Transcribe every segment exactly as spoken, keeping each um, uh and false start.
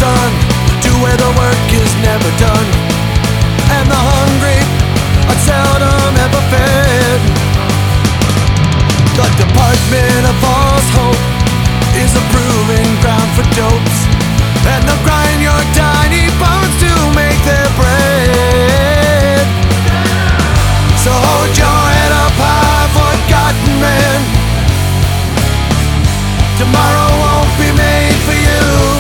sun to where the work is never done, and the hungry are seldom ever fed. The Department of False Hope is a proving ground for dopes, and they'll grind your tiny bones to make their bread. So hold your head up high, forgotten man. Tomorrow won't be made for you,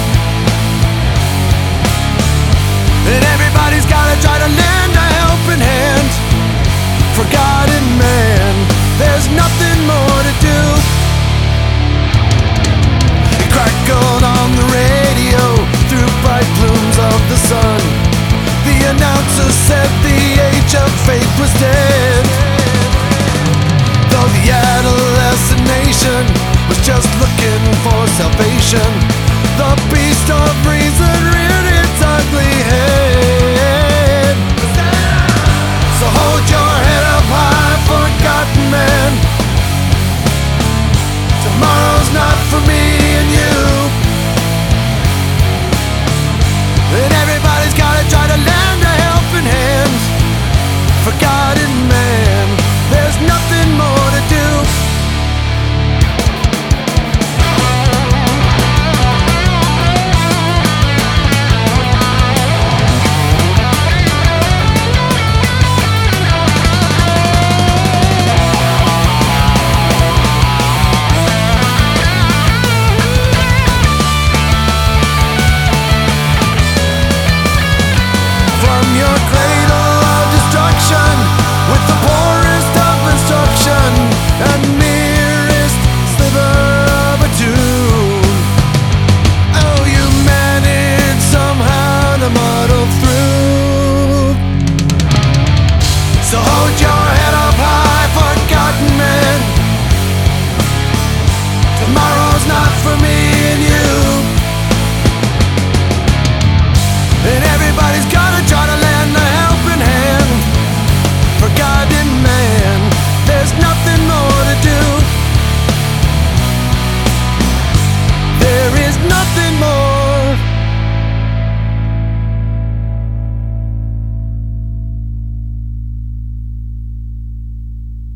and everybody's gotta try to lend a helping hand. Forgotten man, there's nothing more to do. It crackled on the radio through bright plumes of the sun. The announcer said the age of faith was dead, though the adolescent nation was just looking for salvation. The beast of reason